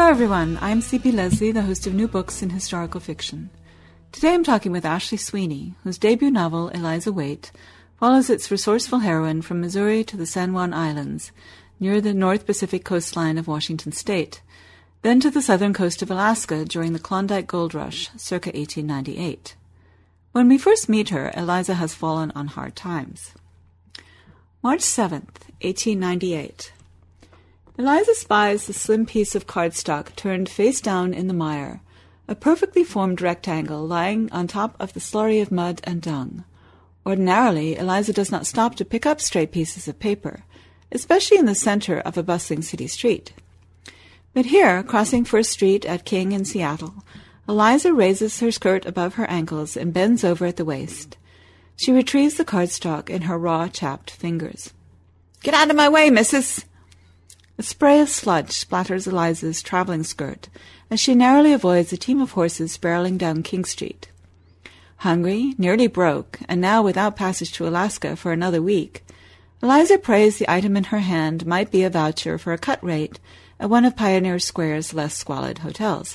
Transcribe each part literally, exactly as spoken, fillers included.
Hello everyone, I'm C P Leslie, the host of New Books in Historical Fiction. Today I'm talking with Ashley Sweeney, whose debut novel, Eliza Waite, follows its resourceful heroine from Missouri to the San Juan Islands, near the North Pacific coastline of Washington state, then to the southern coast of Alaska during the Klondike Gold Rush, circa eighteen ninety-eight. When we first meet her, Eliza has fallen on hard times. March seventh, eighteen ninety-eight. Eliza spies the slim piece of cardstock turned face down in the mire, a perfectly formed rectangle lying on top of the slurry of mud and dung. Ordinarily, Eliza does not stop to pick up stray pieces of paper, especially in the center of a bustling city street. But here, crossing First Street at King in Seattle, Eliza raises her skirt above her ankles and bends over at the waist. She retrieves the cardstock in her raw, chapped fingers. "Get out of my way, missus!" A spray of sludge splatters Eliza's traveling skirt as she narrowly avoids a team of horses barreling down King Street. Hungry, nearly broke, and now without passage to Alaska for another week, Eliza prays the item in her hand might be a voucher for a cut rate at one of Pioneer Square's less squalid hotels.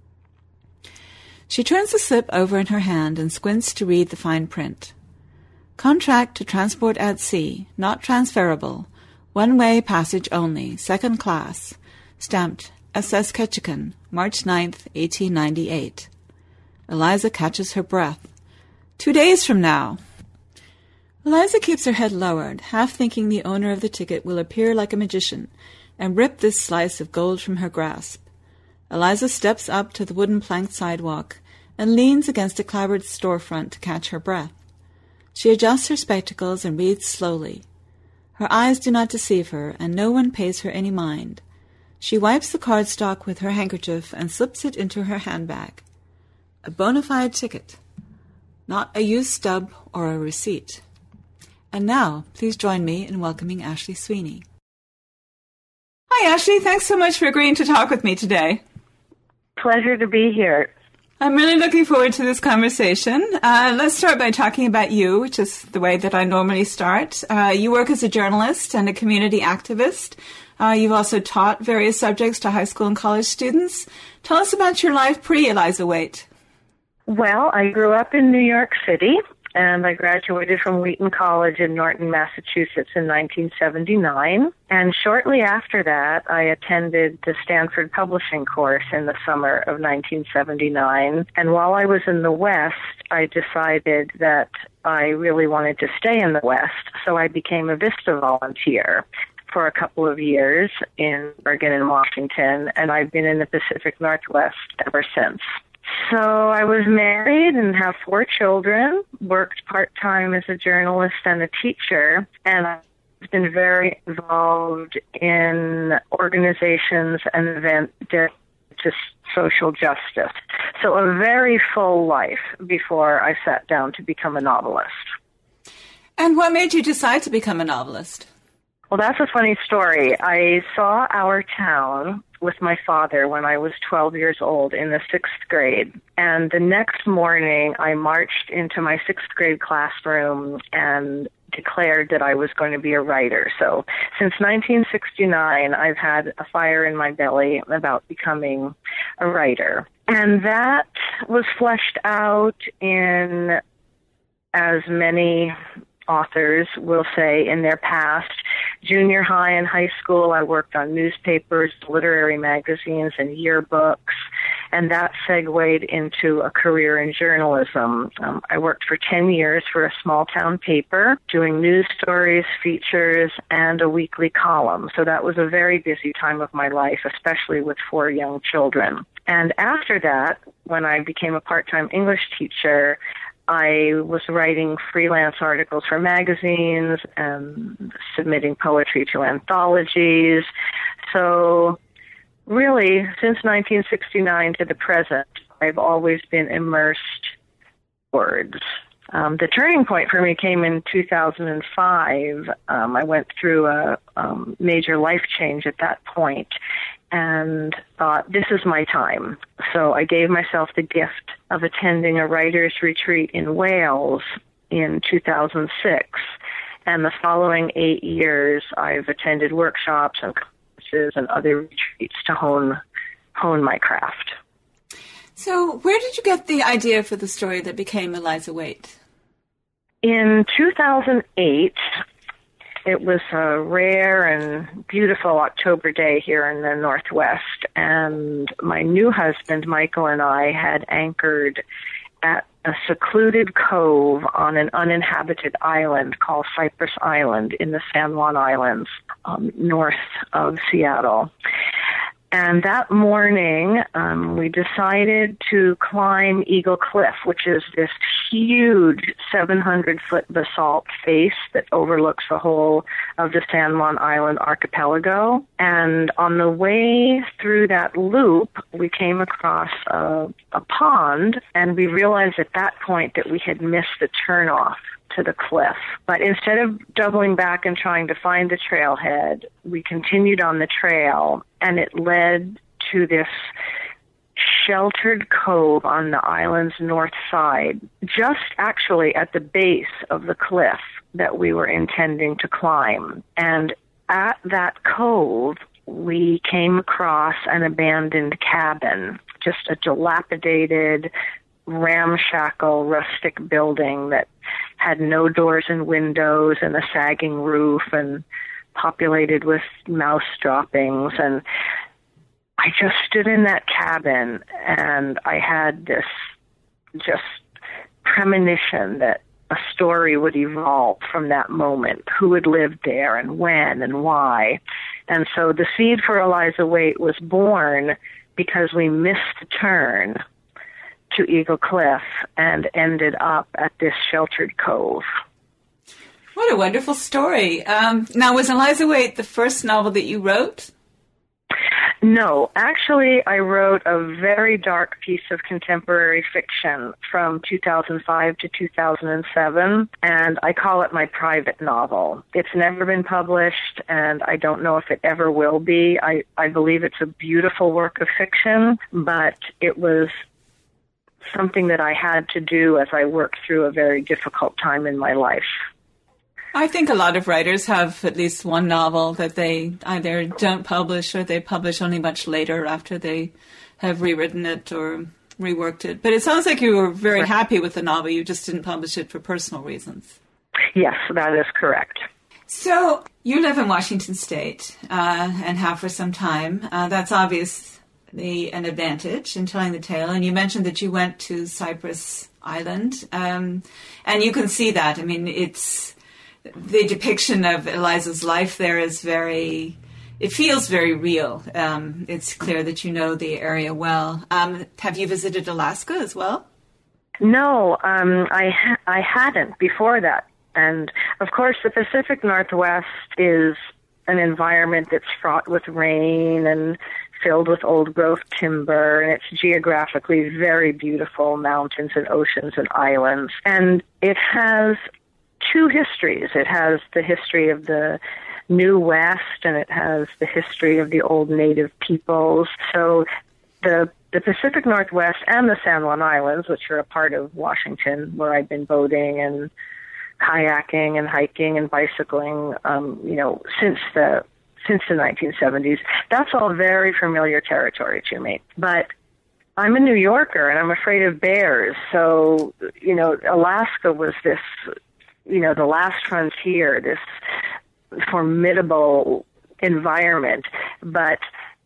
She turns the slip over in her hand and squints to read the fine print. Contract to transport at sea, not transferable. One-way passage only, second class. Stamped S S Ketchikan, March ninth, eighteen ninety-eight. Eliza catches her breath. Two days from now. Eliza keeps her head lowered, half thinking the owner of the ticket will appear like a magician and rip this slice of gold from her grasp. Eliza steps up to the wooden planked sidewalk and leans against a clapboard storefront to catch her breath. She adjusts her spectacles and reads slowly. Her eyes do not deceive her, and no one pays her any mind. She wipes the cardstock with her handkerchief and slips it into her handbag. A bona fide ticket. Not a used stub or a receipt. And now, please join me in welcoming Ashley Sweeney. Hi, Ashley. Thanks so much for agreeing to talk with me today. Pleasure to be here. I'm really looking forward to this conversation. Uh, let's start by talking about you, which is the way that I normally start. Uh, you work as a journalist and a community activist. Uh, you've also taught various subjects to high school and college students. Tell us about your life pre-Eliza Waite. Well, I grew up in New York City, and I graduated from Wheaton College in Norton, Massachusetts in nineteen seventy-nine. And shortly after that, I attended the Stanford Publishing course in the summer of nineteen seventy-nine. And while I was in the West, I decided that I really wanted to stay in the West, so I became a VISTA volunteer for a couple of years in Oregon and Washington, and I've been in the Pacific Northwest ever since. So I was married and have four children, worked part-time as a journalist and a teacher, and I've been very involved in organizations and events dedicated to social justice. So a very full life before I sat down to become a novelist. And what made you decide to become a novelist? Well, that's a funny story. I saw Our Town with my father when I was twelve years old in the sixth grade. And the next morning, I marched into my sixth grade classroom and declared that I was going to be a writer. So since nineteen sixty-nine, I've had a fire in my belly about becoming a writer. And that was fleshed out in, as many authors will say in their past, junior high and high school, I worked on newspapers, literary magazines, and yearbooks, and that segued into a career in journalism. Um, I worked for ten years for a small-town paper, doing news stories, features, and a weekly column. So that was a very busy time of my life, especially with four young children. And after that, when I became a part-time English teacher, I was writing freelance articles for magazines and submitting poetry to anthologies. So really, since nineteen sixty-nine to the present, I've always been immersed in words. Um, the turning point for me came in two thousand five. Um, I went through a um, major life change at that point and thought, this is my time. So I gave myself the gift of attending a writer's retreat in Wales in two thousand six. And the following eight years, I've attended workshops and conferences and other retreats to hone hone my craft. So where did you get the idea for the story that became Eliza Waite? In two thousand eight, it was a rare and beautiful October day here in the Northwest, and my new husband, Michael, and I had anchored at a secluded cove on an uninhabited island called Cypress Island in the San Juan Islands, um, north of Seattle. And that morning, um, we decided to climb Eagle Cliff, which is this huge seven hundred foot basalt face that overlooks the whole of the San Juan Island archipelago. And on the way through that loop, we came across a, a pond, and we realized at that point that we had missed the turnoff to the cliff. But instead of doubling back and trying to find the trailhead, we continued on the trail, and it led to this sheltered cove on the island's north side, just actually at the base of the cliff that we were intending to climb. And at that cove, we came across an abandoned cabin, just a dilapidated, ramshackle, rustic building that had no doors and windows and a sagging roof and populated with mouse droppings. And I just stood in that cabin, and I had this just premonition that a story would evolve from that moment, who had lived there and when and why. And so the seed for Eliza Waite was born because we missed the turn to Eagle Cliff and ended up at this sheltered cove. What a wonderful story. Um, now, was Eliza Waite the first novel that you wrote? No, actually, I wrote a very dark piece of contemporary fiction from two thousand five to two thousand seven, and I call it my private novel. It's never been published, and I don't know if it ever will be. I, I believe it's a beautiful work of fiction, but it was something that I had to do as I worked through a very difficult time in my life. I think a lot of writers have at least one novel that they either don't publish or they publish only much later after they have rewritten it or reworked it. But it sounds like you were very Right. happy with the novel. You just didn't publish it for personal reasons. Yes, that is correct. So you live in Washington State uh, and have for some time. Uh, that's obviously an advantage in telling the tale. And you mentioned that you went to Cypress Island. Um, and you can see that. I mean, it's... the depiction of Eliza's life there is very, it feels very real. Um, it's clear that you know the area well. Um, have you visited Alaska as well? No, um, I ha- I hadn't before that. And, of course, the Pacific Northwest is an environment that's fraught with rain and filled with old-growth timber, and it's geographically very beautiful mountains and oceans and islands. And it has two histories. It has the history of the New West, and it has the history of the old native peoples. So the the Pacific Northwest and the San Juan Islands, which are a part of Washington, where I've been boating and kayaking and hiking and bicycling, um, you know, since the since the nineteen seventies, that's all very familiar territory to me. But I'm a New Yorker, and I'm afraid of bears. So, you know, Alaska was this, you know, the last frontier, this formidable environment. But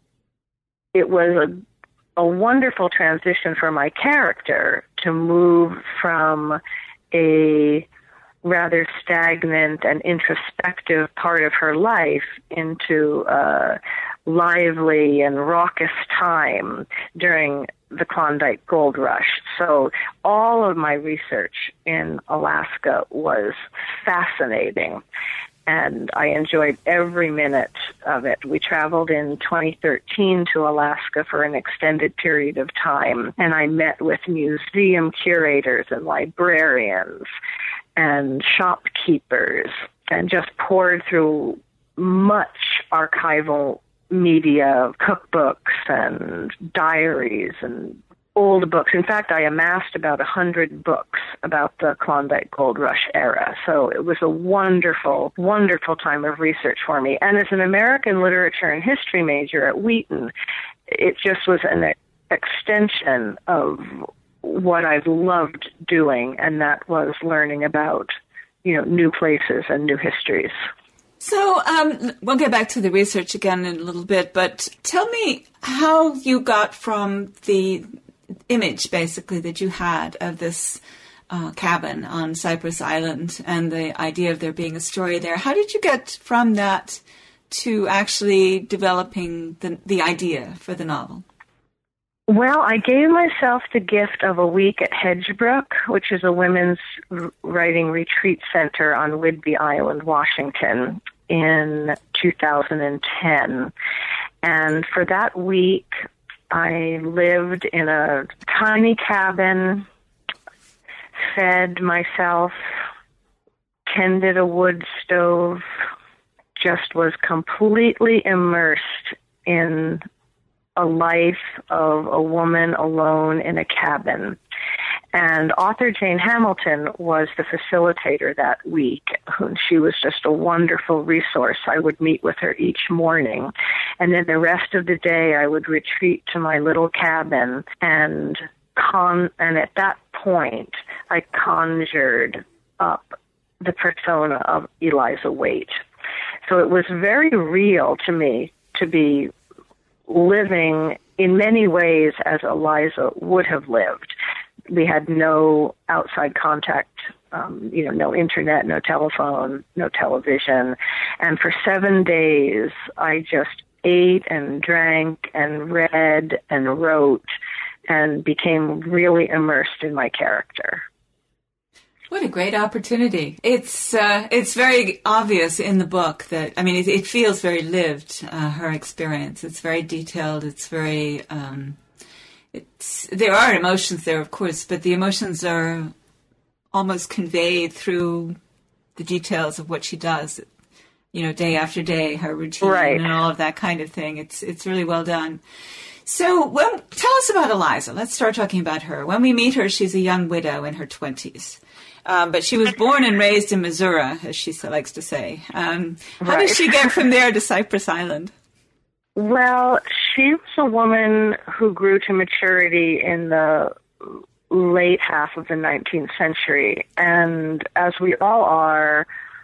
it was a, a wonderful transition for my character to move from a rather stagnant and introspective part of her life into a lively and raucous time during the Klondike Gold Rush. So all of my research in Alaska was fascinating, and I enjoyed every minute of it. We traveled in twenty thirteen to Alaska for an extended period of time, and I met with museum curators and librarians and shopkeepers, and just poured through much archival media, cookbooks and diaries and old books. In fact, I amassed about a hundred books about the Klondike Gold Rush era. So it was a wonderful, wonderful time of research for me. And as an American literature and history major at Wheaton, it just was an extension of what I've loved doing, and that was learning about, you know, new places and new histories. So um, we'll get back to the research again in a little bit, but tell me how you got from the image, basically, that you had of this uh, cabin on Cypress Island and the idea of there being a story there. How did you get from that to actually developing the, the idea for the novel? Well, I gave myself the gift of a week at Hedgebrook, which is a women's writing retreat center on Whidbey Island, Washington, in two thousand ten. And for that week, I lived in a tiny cabin, fed myself, tended a wood stove, just was completely immersed in a life of a woman alone in a cabin. And author Jane Hamilton was the facilitator that week. She was just a wonderful resource. I would meet with her each morning. And then the rest of the day, I would retreat to my little cabin. And con- and at that point, I conjured up the persona of Eliza Waite. So it was very real to me to be living in many ways as Eliza would have lived. We had no outside contact, um, you know, no internet, no telephone, no television. And for seven days, I just ate and drank and read and wrote and became really immersed in my character. What a great opportunity. It's uh, it's very obvious in the book that, I mean, it, it feels very lived, uh, her experience. It's very detailed. It's very, um, it's there are emotions there, of course, but the emotions are almost conveyed through the details of what she does, you know, day after day, her routine right. and all of that kind of thing. It's, it's really well done. So when, tell us about Eliza. Let's start talking about her. When we meet her, she's a young widow in her twenties. Um, but she was born and raised in Missouri, as she likes to say. Um, how right. did she get from there to Cypress Island? Well, she was a woman who grew to maturity in the late half of the nineteenth century. And as we all are,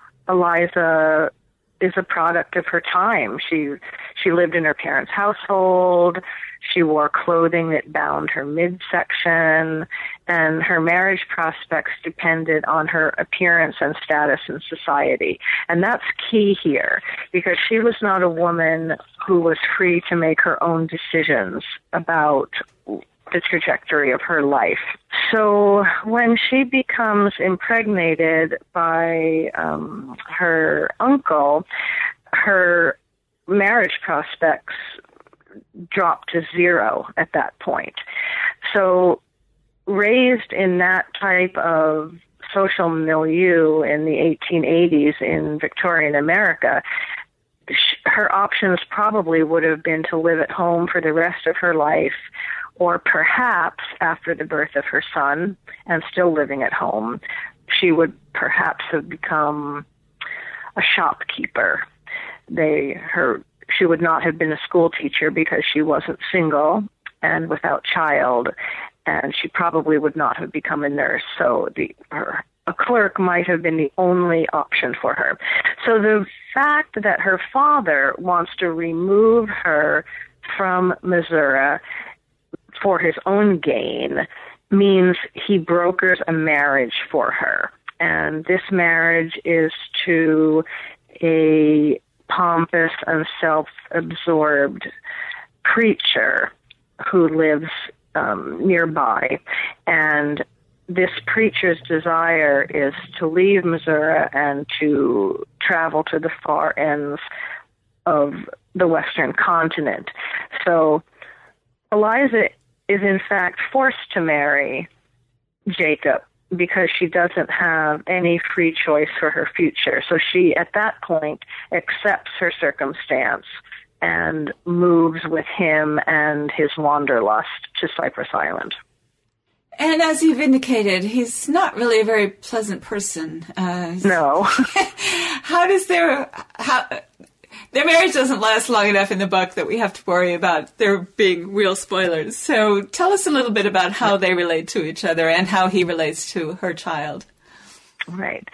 Eliza is a product of her time. She she lived in her parents' household. She wore clothing that bound her midsection, and her marriage prospects depended on her appearance and status in society. And that's key here, because she was not a woman who was free to make her own decisions about the trajectory of her life. So when she becomes impregnated by um, her uncle, her marriage prospects dropped to zero at that point. So raised in that type of social milieu in the eighteen eighties in Victorian America, her options probably would have been to live at home for the rest of her life, or perhaps after the birth of her son and still living at home, she would perhaps have become a shopkeeper. They, her, she would not have been a school teacher because she wasn't single and without child, and she probably would not have become a nurse. So the, her, a clerk might have been the only option for her. So the fact that her father wants to remove her from Missouri for his own gain means he brokers a marriage for her. And this marriage is to a pompous and self-absorbed preacher who lives um, nearby. And this preacher's desire is to leave Missouri and to travel to the far ends of the Western continent. So Eliza is in fact forced to marry Jacob because she doesn't have any free choice for her future. So she, at that point, accepts her circumstance and moves with him and his wanderlust to Cypress Island. And as you've indicated, he's not really a very pleasant person. Uh, no. How does there... How, their marriage doesn't last long enough in the book that we have to worry about there being real spoilers. So tell us a little bit about how they relate to each other and how he relates to her child. Right.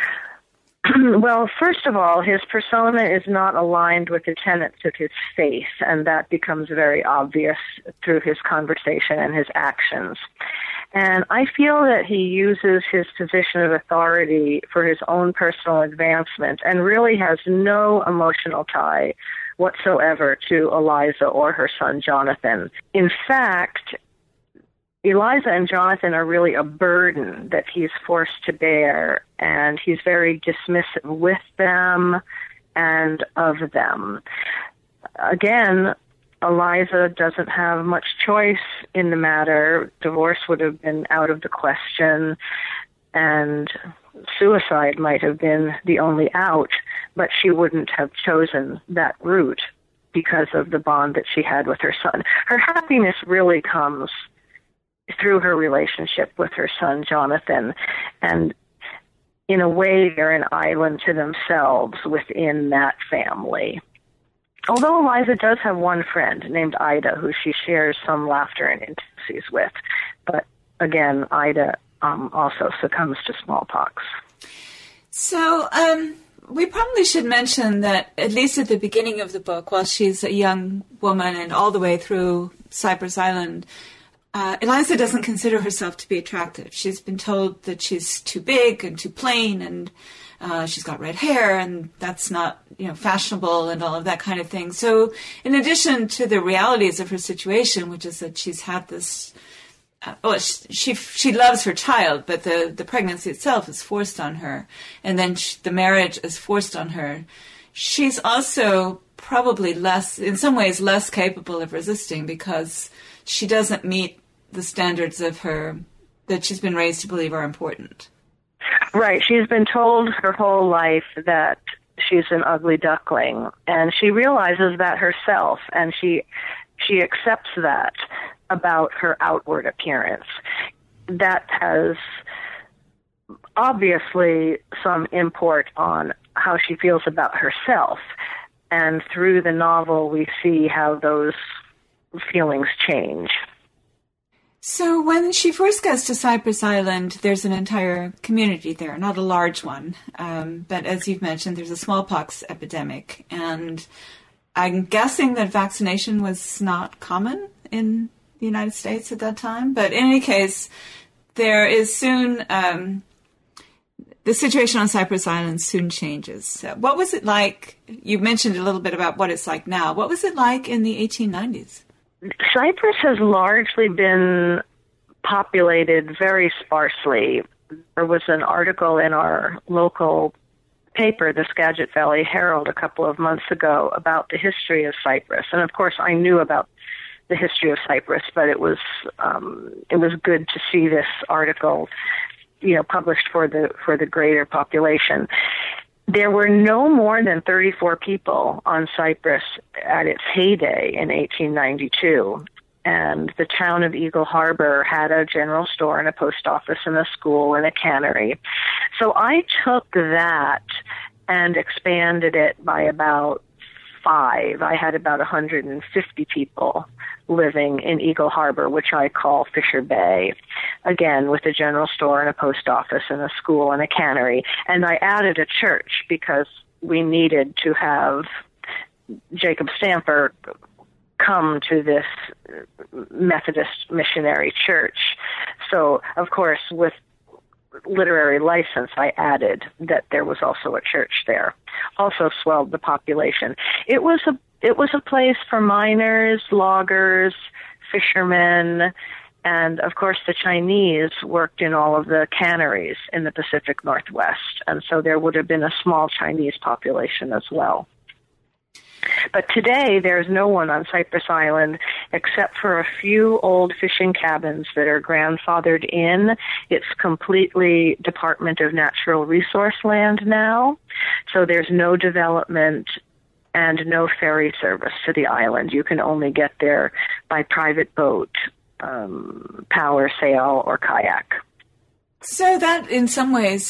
Well, first of all, his persona is not aligned with the tenets of his faith, and that becomes very obvious through his conversation and his actions. And I feel that he uses his position of authority for his own personal advancement and really has no emotional tie whatsoever to Eliza or her son Jonathan. In fact, Eliza and Jonathan are really a burden that he's forced to bear, and he's very dismissive with them and of them. Again, Eliza doesn't have much choice in the matter. Divorce would have been out of the question, and suicide might have been the only out, but she wouldn't have chosen that route because of the bond that she had with her son. Her happiness really comes through her relationship with her son, Jonathan, and in a way they're an island to themselves within that family. Although Eliza does have one friend named Ida, who she shares some laughter and intimacies with, but again, Ida um, also succumbs to smallpox. So um, we probably should mention that at least at the beginning of the book, while she's a young woman and all the way through Cypress Island, Uh, Eliza doesn't consider herself to be attractive. She's been told that she's too big and too plain, and uh, she's got red hair, and that's not, you know, fashionable, and all of that kind of thing. So, in addition to the realities of her situation, which is that she's had this, uh, well, she she loves her child, but the the pregnancy itself is forced on her, and then she, the marriage is forced on her. She's also probably less, in some ways, less capable of resisting because she doesn't meet the standards of her that she's been raised to believe are important. Right. She's been told her whole life that she's an ugly duckling, and she realizes that herself, and she she accepts that about her outward appearance. That has obviously some import on how she feels about herself, and through the novel we see how those feelings change. So when she first gets to Cypress Island, there's an entire community there, not a large one. Um, but as you've mentioned, there's a smallpox epidemic. And I'm guessing that vaccination was not common in the United States at that time. But in any case, there is soon, um, the situation on Cypress Island soon changes. So what was it like? You mentioned a little bit about what it's like now. What was it like in the eighteen nineties? Cypress has largely been populated very sparsely. There was an article in our local paper, the Skagit Valley Herald, a couple of months ago about the history of Cypress. And of course, I knew about the history of Cypress, but it was um, it was good to see this article, you know, published for the for the greater population. There were no more than thirty-four people on Cypress at its heyday in eighteen ninety-two, and the town of Eagle Harbor had a general store and a post office and a school and a cannery. So I took that and expanded it by about five. I had about one hundred fifty people living in Eagle Harbor, which I call Fisher Bay, again, with a general store and a post office and a school and a cannery. And I added a church because we needed to have Jacob Stamper come to this Methodist missionary church. So, of course, with literary license, I added that there was also a church there. Also swelled the population. It was a it was a place for miners, loggers, fishermen, and of course the Chinese worked in all of the canneries in the Pacific Northwest, and so there would have been a small Chinese population as well. But today, there's no one on Cypress Island except for a few old fishing cabins that are grandfathered in. It's completely Department of Natural Resource land now, so there's no development and no ferry service to the island. You can only get there by private boat, um, power sail, or kayak. So that, in some ways,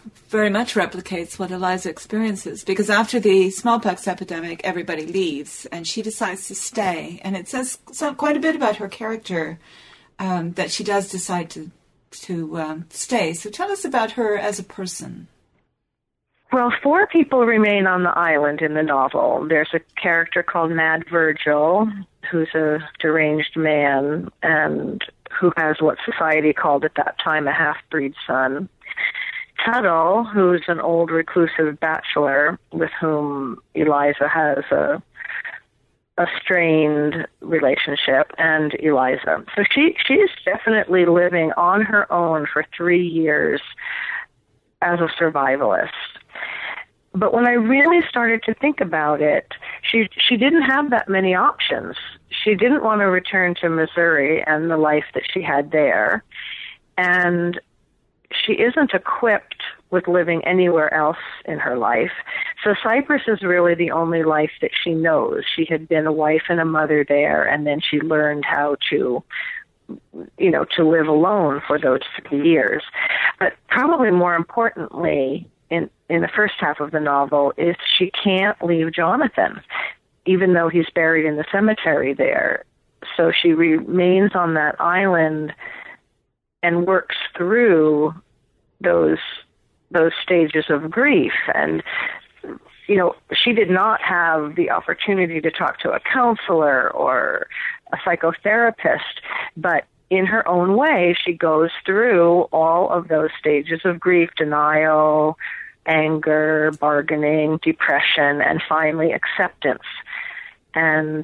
very much replicates what Eliza experiences, because after the smallpox epidemic, everybody leaves, and she decides to stay. And it says so, quite a bit about her character um, that she does decide to, to um, stay. So tell us about her as a person. Well, four people remain on the island in the novel. There's a character called Mad Virgil, who's a deranged man and who has what society called at that time a half-breed son. Tuttle, who's an old reclusive bachelor with whom Eliza has a, a strained relationship, and Eliza. So she she's definitely living on her own for three years as a survivalist. But when I really started to think about it, she she didn't have that many options. She didn't want to return to Missouri and the life that she had there. And she isn't equipped with living anywhere else in her life. So Cyprus is really the only life that she knows. She had been a wife and a mother there, and then she learned how to, you know, to live alone for those three years. But probably more importantly, in, in the first half of the novel, is she can't leave Jonathan, even though he's buried in the cemetery there. So she remains on that island and works through those those stages of grief. And, you know, she did not have the opportunity to talk to a counselor or a psychotherapist, but in her own way, she goes through all of those stages of grief, denial, anger, bargaining, depression, and finally acceptance. And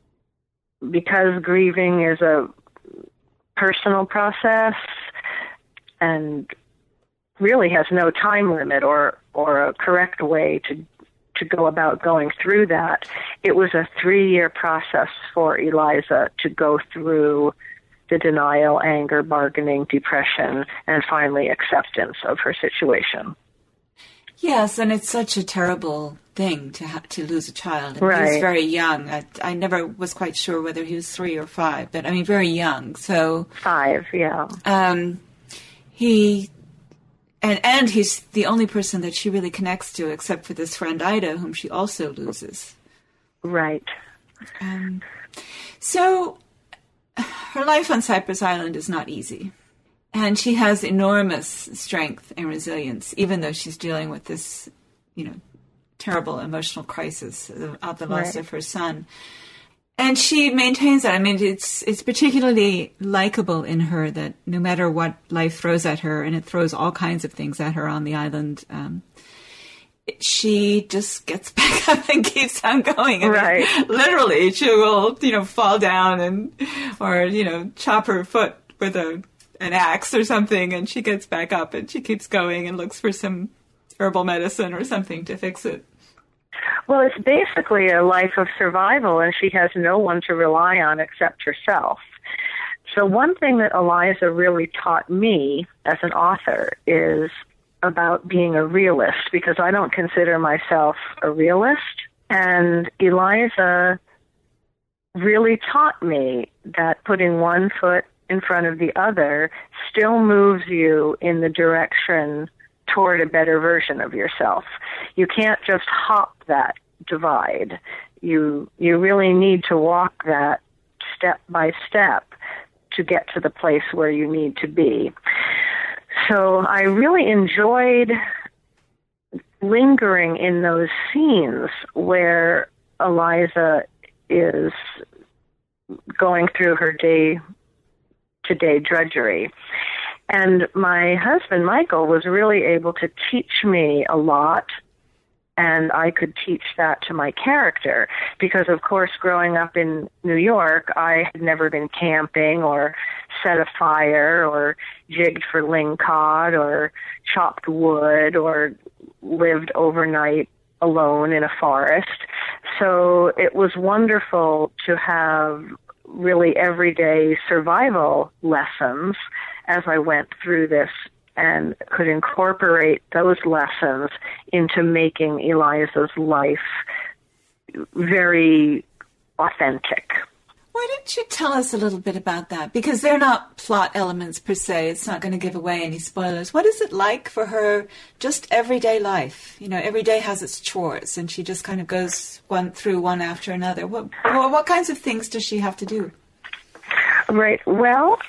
because grieving is a personal process and really has no time limit or, or a correct way to to go about going through that, it was a three-year process for Eliza to go through the denial, anger, bargaining, depression, and finally acceptance of her situation. Yes, and it's such a terrible thing to have to lose a child. And right. He was very young. I, I never was quite sure whether he was three or five, but I mean, very young. So five, yeah. Um, he and and he's the only person that she really connects to, except for this friend Ida, whom she also loses. Right. Um, so her life on Cypress Island is not easy. And she has enormous strength and resilience, even though she's dealing with this, you know, terrible emotional crisis of, of the loss right. of her son. And she maintains that. I mean, it's it's particularly likable in her that no matter what life throws at her, and it throws all kinds of things at her on the island, um, she just gets back up and keeps on going. I right. mean, literally, she will, you know, fall down and, or, you know, chop her foot with a an axe or something, and she gets back up and she keeps going and looks for some herbal medicine or something to fix it. Well, it's basically a life of survival, and she has no one to rely on except herself. So one thing that Eliza really taught me as an author is about being a realist, because I don't consider myself a realist. And Eliza really taught me that putting one foot in front of the other still moves you in the direction toward a better version of yourself. You can't just hop that divide. You you really need to walk that step by step to get to the place where you need to be. So I really enjoyed lingering in those scenes where Eliza is going through her day to-day drudgery. And my husband, Michael, was really able to teach me a lot, and I could teach that to my character because, of course, growing up in New York, I had never been camping or set a fire or jigged for lingcod or chopped wood or lived overnight alone in a forest. So it was wonderful to have really everyday survival lessons as I went through this and could incorporate those lessons into making Eliza's life very authentic. Why don't you tell us a little bit about that? Because they're not plot elements per se. It's not going to give away any spoilers. What is it like for her, just everyday life? You know, every day has its chores, and she just kind of goes one through one after another. What, what kinds of things does she have to do? Right. Well,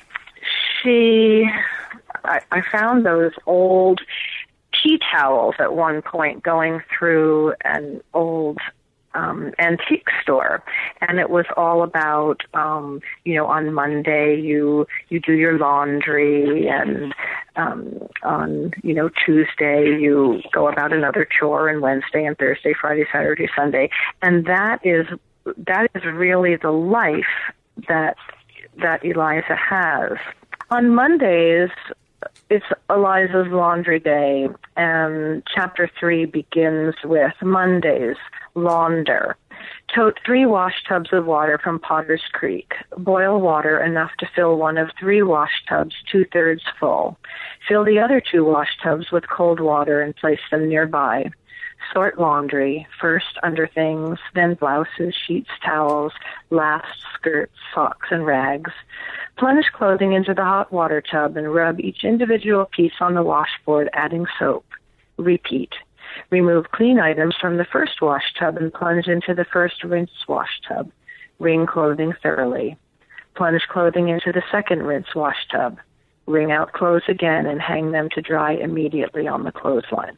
she, I, I found those old tea towels at one point going through an old um, antique store, and it was all about, um, you know, on Monday you you do your laundry, and um, on, you know, Tuesday you go about another chore, and Wednesday and Thursday, Friday, Saturday, Sunday, and that is that is really the life that that Eliza has. On Mondays, it's Eliza's laundry day, and chapter three begins with Monday's launder. Tote three wash tubs of water from Potter's Creek. Boil water enough to fill one of three wash tubs two-thirds full. Fill the other two wash tubs with cold water and place them nearby. Sort laundry, first underthings, then blouses, sheets, towels, last skirts, socks, and rags. Plunge clothing into the hot water tub and rub each individual piece on the washboard, adding soap. Repeat. Remove clean items from the first wash tub and plunge into the first rinse wash tub. Wring clothing thoroughly. Plunge clothing into the second rinse wash tub. Wring out clothes again and hang them to dry immediately on the clothesline.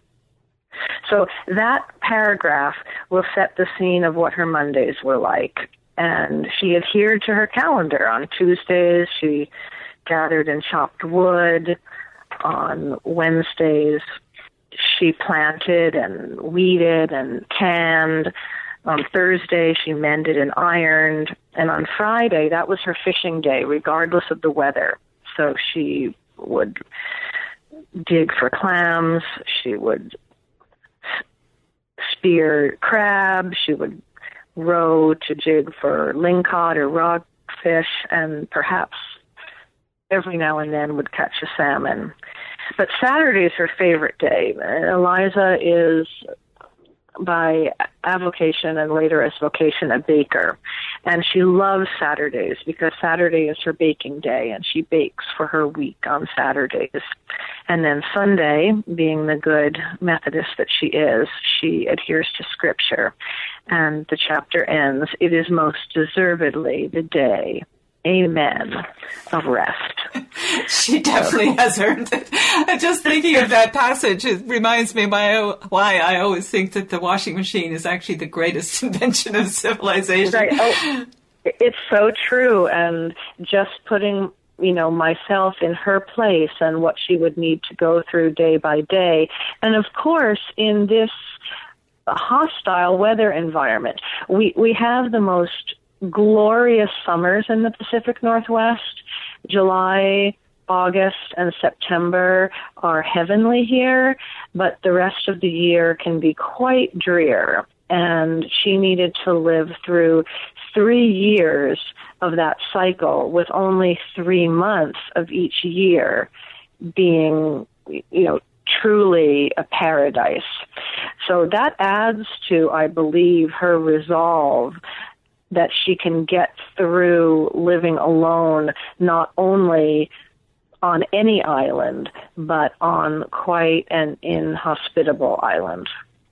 So that paragraph will set the scene of what her Mondays were like. And she adhered to her calendar. On Tuesdays, she gathered and chopped wood. On Wednesdays, she planted and weeded and tanned. On Thursday, she mended and ironed. And on Friday, that was her fishing day, regardless of the weather. So she would dig for clams. She would spear crab. She would row to jig for lingcod or rockfish, and perhaps every now and then would catch a salmon. But Saturday is her favorite day. Eliza is, by avocation and later as vocation, a baker. And she loves Saturdays because Saturday is her baking day, and she bakes for her week on Saturdays. And then Sunday, being the good Methodist that she is, she adheres to Scripture. And the chapter ends, "It is most deservedly the day, amen, of rest." She definitely has earned it. Just thinking of that passage, it reminds me why, why I always think that the washing machine is actually the greatest invention of civilization. Right. Oh, it's so true. And just putting, you know, myself in her place and what she would need to go through day by day. And of course, in this hostile weather environment, we, we have the most glorious summers in the Pacific Northwest. July, August, and September are heavenly here, but the rest of the year can be quite drear. And she needed to live through three years of that cycle, with only three months of each year being, you know, truly a paradise. So that adds to, I believe, her resolve that she can get through living alone, not only on any island, but on quite an inhospitable island.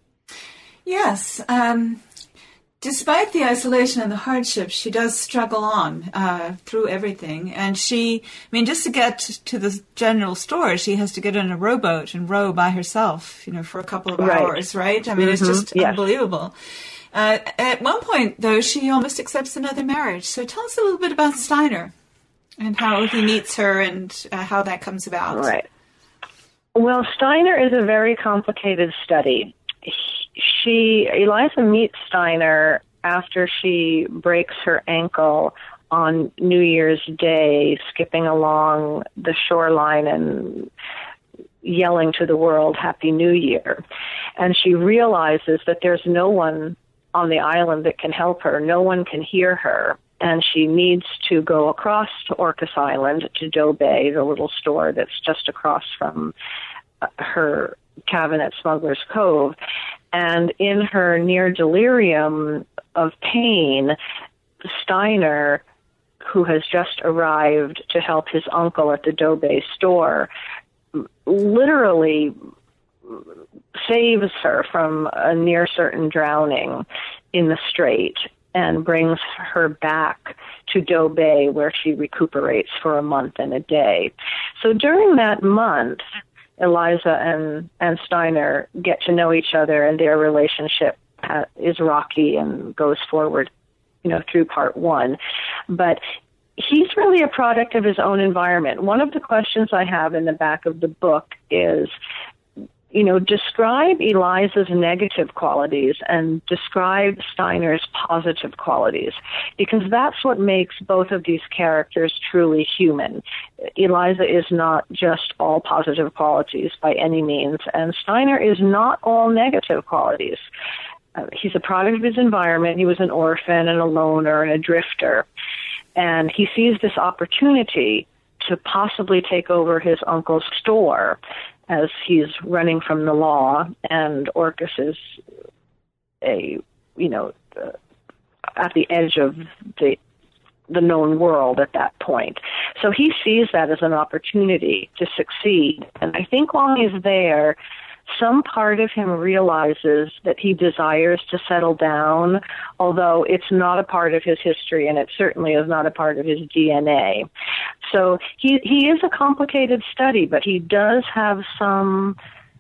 Yes. Um, despite the isolation and the hardships, she does struggle on uh, through everything. And she, I mean, just to get to the general store, she has to get in a rowboat and row by herself, you know, for a couple of right. hours, right? I mean, mm-hmm. It's just yes. unbelievable. Uh, at one point, though, she almost accepts another marriage. So tell us a little bit about Steiner and how he meets her and uh, how that comes about. Right. Well, Steiner is a very complicated study. She, Eliza meets Steiner after she breaks her ankle on New Year's Day, skipping along the shoreline and yelling to the world, Happy New Year. And she realizes that there's no one on the island that can help her. No one can hear her. And she needs to go across to Orcas Island, to Doe Bay, the little store that's just across from her cabin at Smuggler's Cove. And in her near delirium of pain, Steiner who has just arrived to help his uncle at the Dobe store, literally saves her from a near certain drowning in the strait and brings her back to Dobe, where she recuperates for a month and a day. So during that month, Eliza and, and Steiner get to know each other, and their relationship uh, is rocky and goes forward, you know, through part one. But he's really a product of his own environment. One of the questions I have in the back of the book is, you know, describe Eliza's negative qualities and describe Steiner's positive qualities, because that's what makes both of these characters truly human. Eliza is not just all positive qualities by any means, and Steiner is not all negative qualities. Uh, he's a product of his environment. He was an orphan and a loner and a drifter, and he sees this opportunity to possibly take over his uncle's store as he's running from the law, and Orcus is a, you know, uh, at the edge of the the known world at that point. So he sees that as an opportunity to succeed. And I think while he's there, some part of him realizes that he desires to settle down, although it's not a part of his history, and it certainly is not a part of his D N A. So he he is a complicated study, but he does have some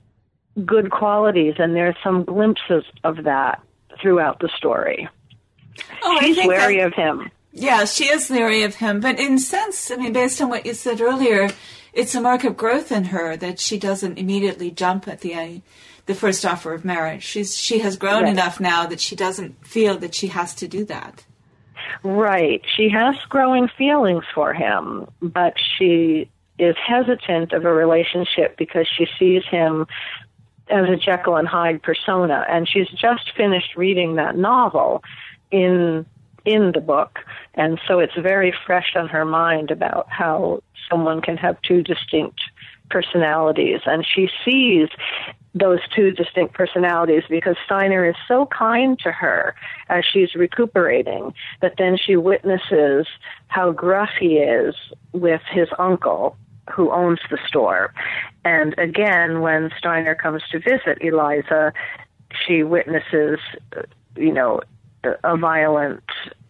good qualities, and there's some glimpses of that throughout the story. Oh, She's I think wary that, of him. Yeah, she is wary of him, but in a sense, I mean, based on what you said earlier, it's a mark of growth in her that she doesn't immediately jump at the uh, the first offer of marriage. She's she has grown Right. enough now that she doesn't feel that she has to do that. Right. She has growing feelings for him, but she is hesitant of a relationship because she sees him as a Jekyll and Hyde persona, and she's just finished reading that novel in in the book, and so it's very fresh on her mind about how someone can have two distinct personalities, and she sees those two distinct personalities because Steiner is so kind to her as she's recuperating, but then she witnesses how gruff he is with his uncle who owns the store. And again, when Steiner comes to visit Eliza, she witnesses, you know, a violent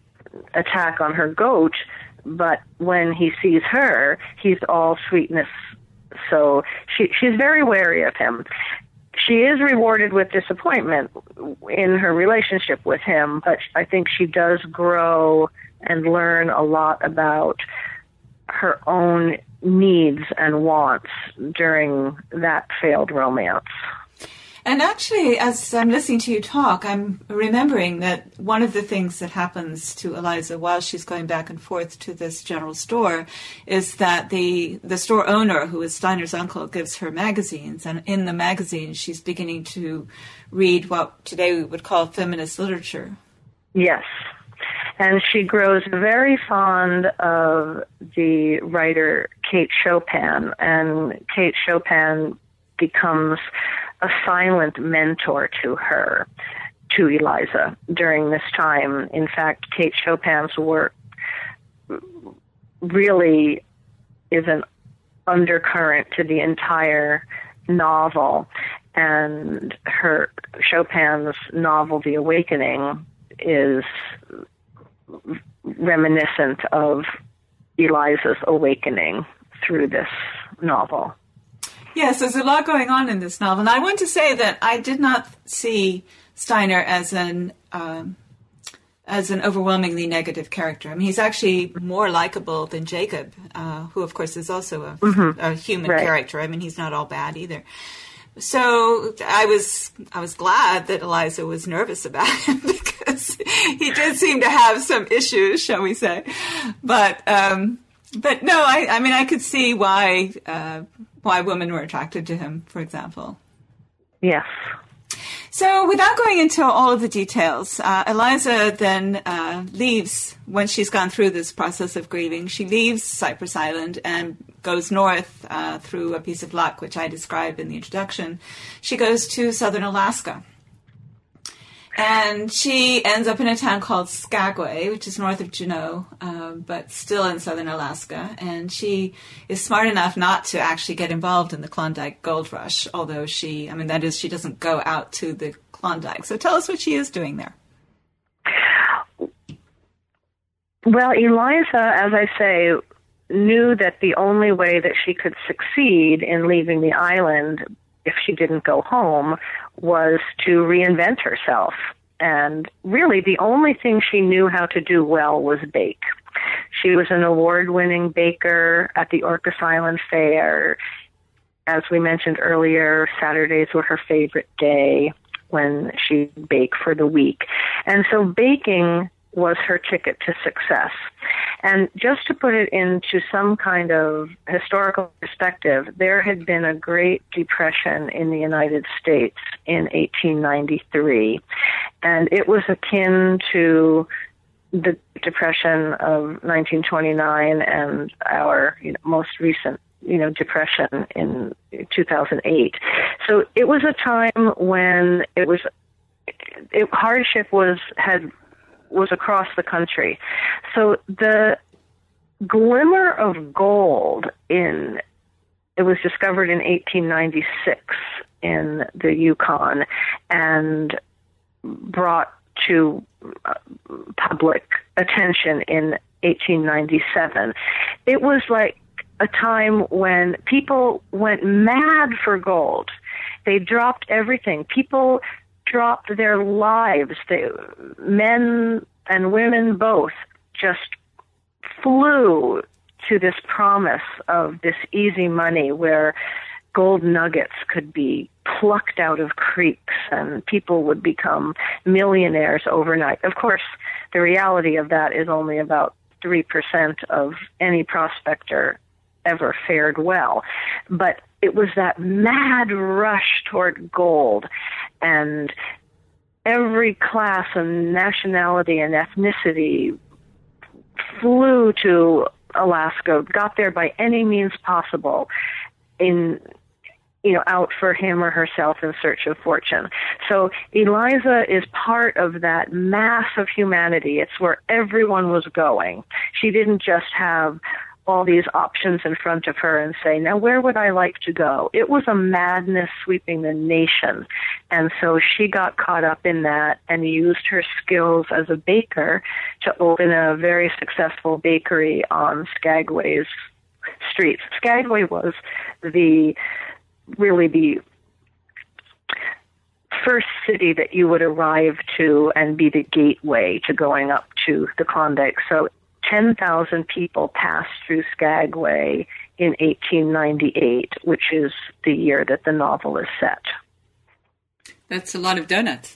attack on her goat, but when he sees her, he's all sweetness. So she, she's very wary of him. She is rewarded with disappointment in her relationship with him, but I think she does grow and learn a lot about her own needs and wants during that failed romance. And actually, as I'm listening to you talk, I'm remembering that one of the things that happens to Eliza while she's going back and forth to this general store is that the the store owner, who is Steiner's uncle, gives her magazines. And in the magazines, she's beginning to read what today we would call feminist literature. Yes. And she grows very fond of the writer Kate Chopin, and Kate Chopin becomes a silent mentor to her, to Eliza, during this time. In fact, Kate Chopin's work really is an undercurrent to the entire novel, and her Chopin's novel, The Awakening, is reminiscent of Eliza's awakening through this novel. Yes, there's a lot going on in this novel. And I want to say that I did not see Steiner as an um, as an overwhelmingly negative character. I mean, he's actually more likable than Jacob, uh, who, of course, is also a, mm-hmm. a human right. character. I mean, he's not all bad either. So I was I was glad that Eliza was nervous about him because he did seem to have some issues, shall we say. But um, but no, I, I mean, I could see why uh, why women were attracted to him, for example. Yes. So without going into all of the details, uh, Eliza then uh, leaves, when she's gone through this process of grieving, she leaves Cypress Island and goes north uh, through a piece of luck, which I described in the introduction. She goes to southern Alaska. And she ends up in a town called Skagway, which is north of Juneau, um, but still in southern Alaska. And she is smart enough not to actually get involved in the Klondike Gold Rush, although she, I mean, that is, she doesn't go out to the Klondike. So tell us what she is doing there. Well, Eliza, as I say, knew that the only way that she could succeed in leaving the island, if she didn't go home, was to reinvent herself. And really, the only thing she knew how to do well was bake. She was an award-winning baker at the Orcas Island Fair. As we mentioned earlier, Saturdays were her favorite day when she'd bake for the week. And so baking was her ticket to success. And just to put it into some kind of historical perspective, there had been a Great Depression in the United States in eighteen ninety-three, and it was akin to the Depression of nineteen twenty-nine and our you know, most recent you know, depression in two thousand eight. So it was a time when it was it, hardship was had was across the country. So the glimmer of gold in it was discovered in eighteen ninety-six in the Yukon and brought to uh, public attention in eighteen ninety-seven. It was like a time when people went mad for gold. They dropped everything. People dropped their lives. They, men and women both just flew to this promise of this easy money where gold nuggets could be plucked out of creeks and people would become millionaires overnight. Of course, the reality of that is only about three percent of any prospector ever fared well. But it was that mad rush toward gold, and every class and nationality and ethnicity flew to Alaska, got there by any means possible, in you know, out for him or herself in search of fortune. So Eliza is part of that mass of humanity. It's where everyone was going. She didn't just have all these options in front of her and say, now where would I like to go? It was a madness sweeping the nation. And so she got caught up in that and used her skills as a baker to open a very successful bakery on Skagway's streets. Skagway was the really the first city that you would arrive to and be the gateway to going up to the Klondike. So ten thousand people passed through Skagway in eighteen ninety-eight, which is the year that the novel is set. That's a lot of donuts.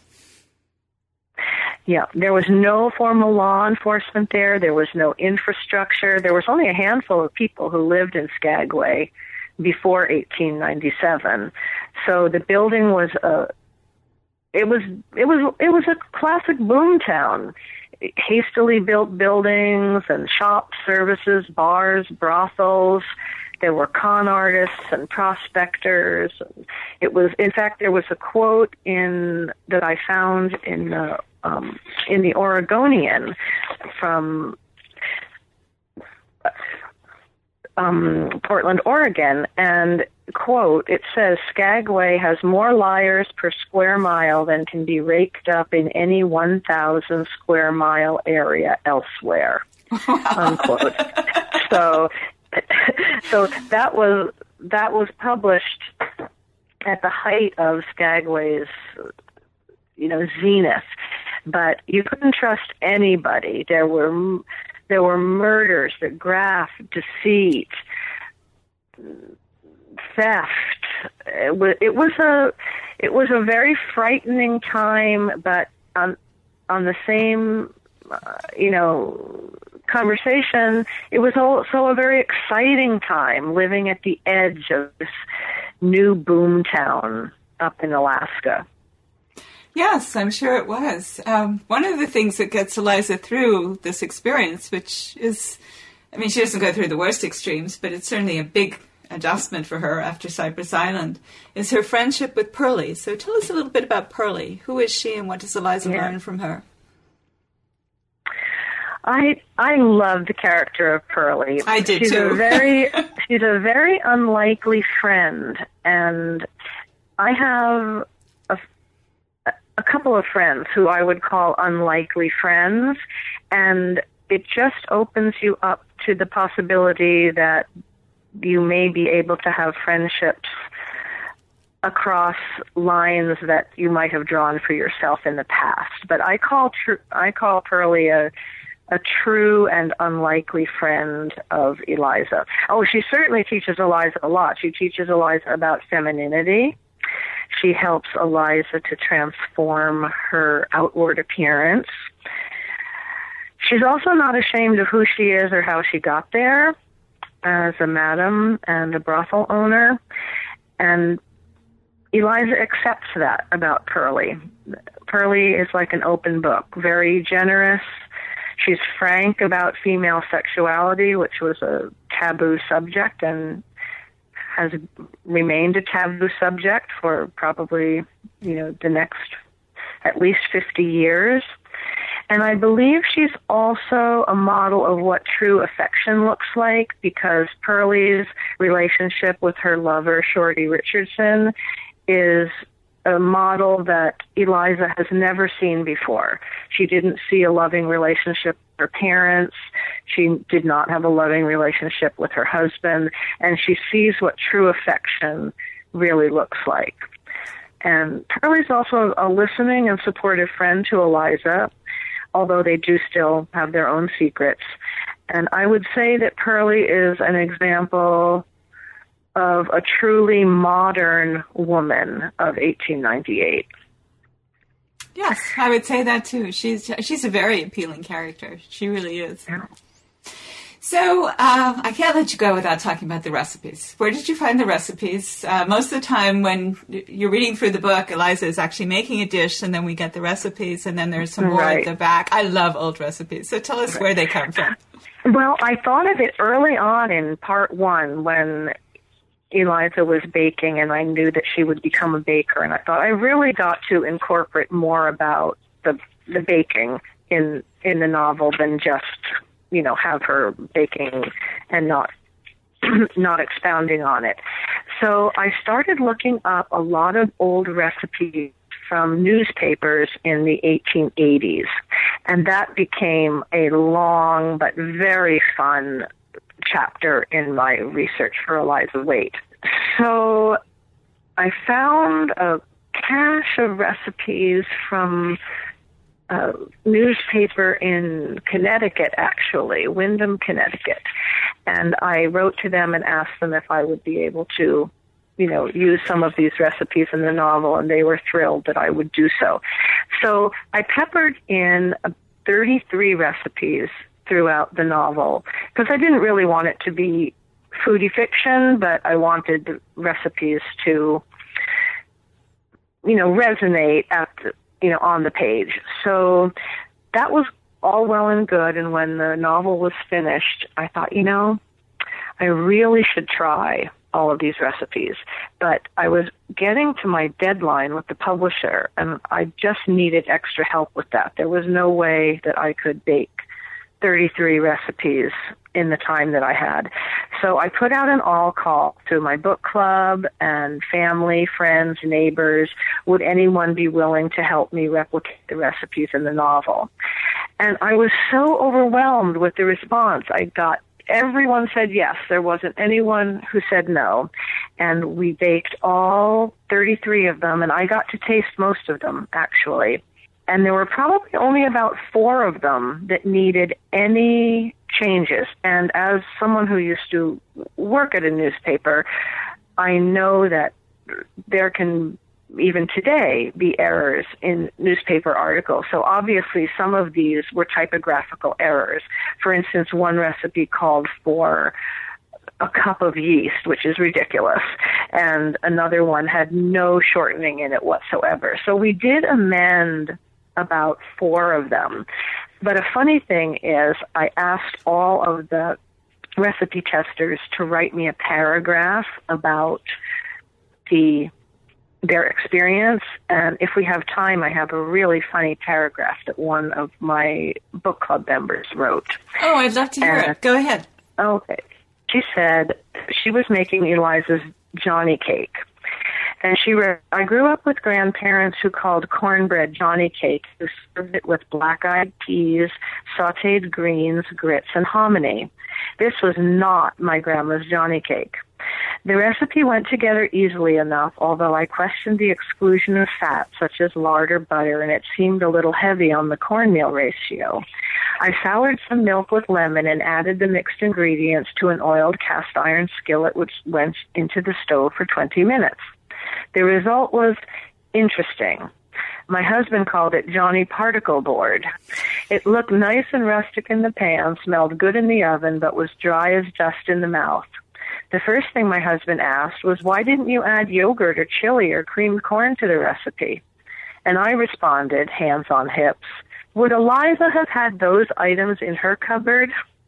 Yeah, there was no formal law enforcement there. There was no infrastructure. There was only a handful of people who lived in Skagway before eighteen ninety-seven. So the building was a it was it was it was a classic boom town. Hastily built buildings and shops, services, bars, brothels. There were con artists and prospectors. It was, in fact, there was a quote in that I found in the um, in the Oregonian from um, Portland, Oregon, and quote, it says, Skagway has more liars per square mile than can be raked up in any one thousand square mile area elsewhere, unquote. So, so that was, that was published at the height of Skagway's, you know, zenith, but you couldn't trust anybody. There were, there were murders, the graft, deceit, theft. It was, it was a it was a very frightening time, but on on the same uh, you know conversation, it was also a very exciting time living at the edge of this new boom town up in Alaska. Yes, I'm sure it was. Um, one of the things that gets Eliza through this experience, which is, I mean, she doesn't go through the worst extremes, but it's certainly a big adjustment for her after Cypress Island, is her friendship with Pearlie. So tell us a little bit about Pearlie. Who is she and what does Eliza yeah. learn from her? I I love the character of Pearlie. I did she's too. a very she's a very unlikely friend, and I have a, a couple of friends who I would call unlikely friends, and it just opens you up to the possibility that you may be able to have friendships across lines that you might have drawn for yourself in the past. But I call tr- I call Pearlie a a true and unlikely friend of Eliza. Oh, she certainly teaches Eliza a lot. She teaches Eliza about femininity. She helps Eliza to transform her outward appearance. She's also not ashamed of who she is or how she got there as a madam and a brothel owner. And Eliza accepts that about Pearlie. Pearlie is like an open book, very generous. She's frank about female sexuality, which was a taboo subject and has remained a taboo subject for probably, you know, the next at least fifty years. And I believe she's also a model of what true affection looks like, because Pearlie's relationship with her lover, Shorty Richardson, is a model that Eliza has never seen before. She didn't see a loving relationship with her parents. She did not have a loving relationship with her husband, and she sees what true affection really looks like. And Pearlie's also a listening and supportive friend to Eliza, although they do still have their own secrets. And I would say that Pearlie is an example of a truly modern woman of eighteen ninety-eight. Yes, I would say that too. She's she's a very appealing character. She really is. Yeah. So uh, I can't let you go without talking about the recipes. Where did you find the recipes? Uh, most of the time when you're reading through the book, Eliza is actually making a dish, and then we get the recipes, and then there's some more right. at the back. I love old recipes. So tell us right. where they come from. Well, I thought of it early on in part one when Eliza was baking, and I knew that she would become a baker, and I thought I really got to incorporate more about the the baking in in the novel than just, you know, have her baking and not not expounding on it. So I started looking up a lot of old recipes from newspapers in the eighteen eighties, and that became a long but very fun chapter in my research for Eliza Waite. So I found a cache of recipes from a newspaper in Connecticut, actually, Windham, Connecticut. And I wrote to them and asked them if I would be able to, you know, use some of these recipes in the novel, and they were thrilled that I would do so. So I peppered in thirty-three recipes throughout the novel, because I didn't really want it to be foodie fiction, but I wanted the recipes to, you know, resonate at the, you know, on the page. So that was all well and good, and when the novel was finished, I thought, you know, I really should try all of these recipes. But I was getting to my deadline with the publisher, and I just needed extra help with that. There was no way that I could bake thirty-three recipes in the time that I had. So I put out an all call to my book club and family, friends, neighbors. Would anyone be willing to help me replicate the recipes in the novel? And I was so overwhelmed with the response. I got everyone said yes. There wasn't anyone who said no. And we baked all thirty-three of them, and I got to taste most of them, actually. And there were probably only about four of them that needed any changes. And as someone who used to work at a newspaper, I know that there can, even today, be errors in newspaper articles. So obviously some of these were typographical errors. For instance, one recipe called for a cup of yeast, which is ridiculous, and another one had no shortening in it whatsoever. So we did amend about four of them. But a funny thing is, I asked all of the recipe testers to write me a paragraph about the their experience. And if we have time, I have a really funny paragraph that one of my book club members wrote. Oh, I'd love to hear and, it. Go ahead. Okay. She said she was making Eliza's Johnny cake. And she wrote, I grew up with grandparents who called cornbread Johnny cake, who served it with black-eyed peas, sautéed greens, grits, and hominy. This was not my grandma's Johnny cake. The recipe went together easily enough, although I questioned the exclusion of fat, such as lard or butter, and it seemed a little heavy on the cornmeal ratio. I soured some milk with lemon and added the mixed ingredients to an oiled cast iron skillet, which went into the stove for twenty minutes. The result was interesting. My husband called it Johnny Particle Board. It looked nice and rustic in the pan, smelled good in the oven, but was dry as dust in the mouth. The first thing my husband asked was, why didn't you add yogurt or chili or creamed corn to the recipe? And I responded, hands on hips, would Eliza have had those items in her cupboard?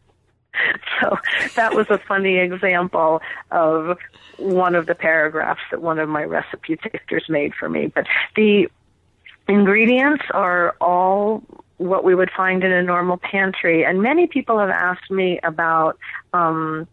So that was a funny example of one of the paragraphs that one of my recipe tasters made for me. But the ingredients are all what we would find in a normal pantry. And many people have asked me about um,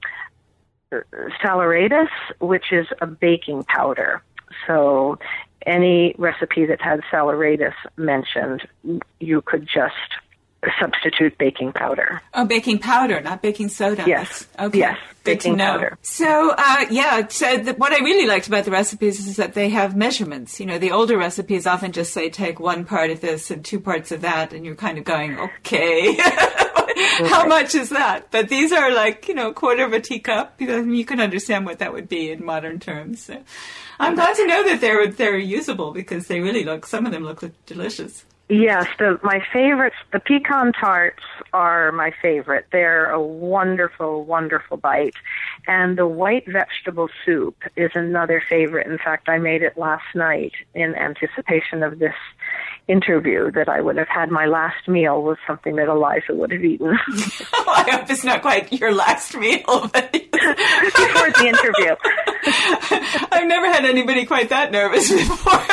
saleratus, which is a baking powder. So any recipe that had saleratus mentioned, you could just substitute baking powder. Oh, baking powder, not baking soda. Yes. Okay. Yes, good baking to know. powder. So, uh, yeah, so the, what I really liked about the recipes is that they have measurements. You know, the older recipes often just say take one part of this and two parts of that, and you're kind of going, okay, how much is that? But these are like, you know, a quarter of a teacup. You know, you can understand what that would be in modern terms. So I'm glad to know that they're they're usable because they really look, some of them look delicious. Yes, the, my favorites, the pecan tarts are my favorite. They're a wonderful, wonderful bite. And the white vegetable soup is another favorite. In fact, I made it last night in anticipation of this interview, that I would have had my last meal with something that Eliza would have eaten. Oh, I hope it's not quite your last meal. But before the interview. I've never had anybody quite that nervous before.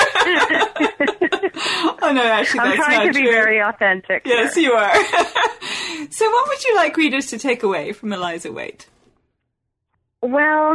Oh, no, actually, I'm that's trying not to be true. very authentic. Yes, here. you are. So what would you like readers to take away from Eliza Waite? Well,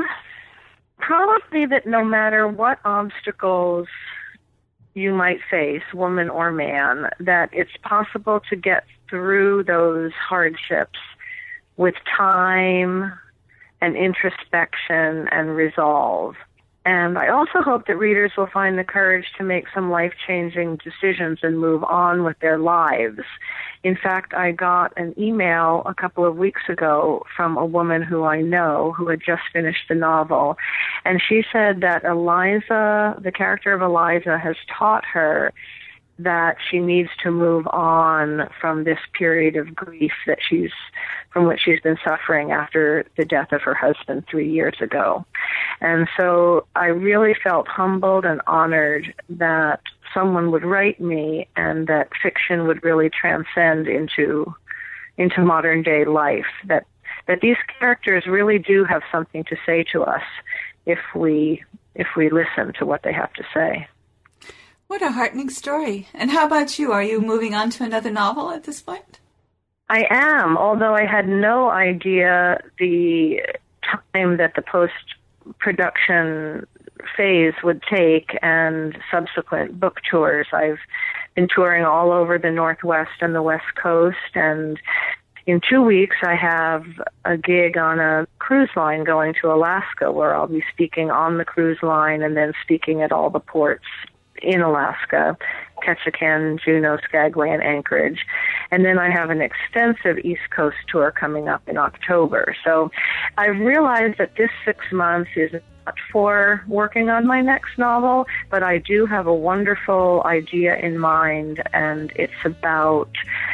probably that no matter what obstacles you might face, woman or man, that it's possible to get through those hardships with time and introspection and resolve. And I also hope that readers will find the courage to make some life-changing decisions and move on with their lives. In fact, I got an email a couple of weeks ago from a woman who I know who had just finished the novel. And she said that Eliza, the character of Eliza, has taught her that she needs to move on from this period of grief that she's from which she's been suffering after the death of her husband three years ago. And so I really felt humbled and honored that someone would write me and that fiction would really transcend into into modern day life, that that these characters really do have something to say to us if we if we listen to what they have to say. What a heartening story. And how about you? Are you moving on to another novel at this point? I am, although I had no idea the time that the post-production phase would take and subsequent book tours. I've been touring all over the Northwest and the West Coast, and in two weeks I have a gig on a cruise line going to Alaska where I'll be speaking on the cruise line and then speaking at all the ports in Alaska, Ketchikan, Juneau, Skagway, and Anchorage. And then I have an extensive East Coast tour coming up in October. So I've realized that this six months is not for working on my next novel, but I do have a wonderful idea in mind, and it's about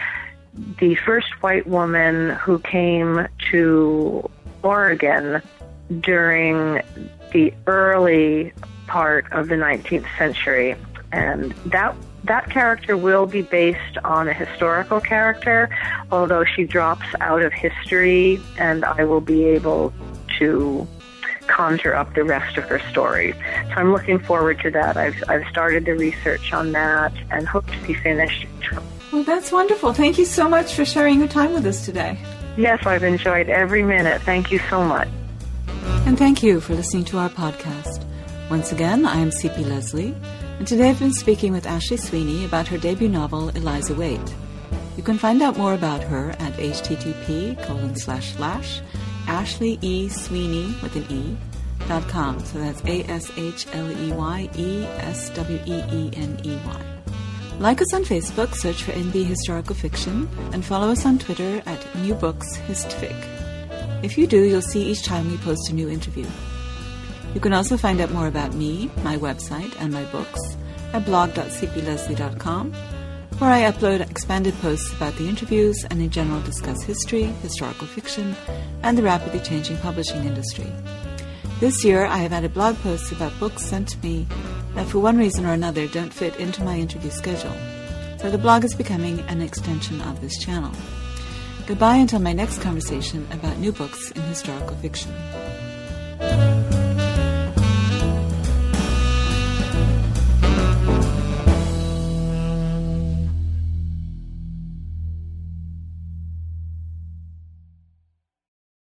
the first white woman who came to Oregon during the early part of the nineteenth century. And that that character will be based on a historical character, although she drops out of history, and I will be able to conjure up the rest of her story. So I'm looking forward to that. I've I've started the research on that and hope to be finished. Well, that's wonderful. Thank you so much for sharing your time with us today. Yes, I've enjoyed every minute. Thank you so much. And thank you for listening to our podcast. Once again, I am C P Leslie, and today I've been speaking with Ashley Sweeney about her debut novel, Eliza Waite. You can find out more about her at http colon slash slash Ashley E. Sweeney with an E dot com. So that's A S H L E Y E S W E E N E Y. Like us on Facebook, search for N B Historical Fiction, and follow us on Twitter at New Books Histfic. If you do, you'll see each time we post a new interview. You can also find out more about me, my website, and my books at blog dot c p leslie dot com, where I upload expanded posts about the interviews and in general discuss history, historical fiction, and the rapidly changing publishing industry. This year, I have added blog posts about books sent to me that for one reason or another don't fit into my interview schedule. So the blog is becoming an extension of this channel. Goodbye until my next conversation about new books in historical fiction.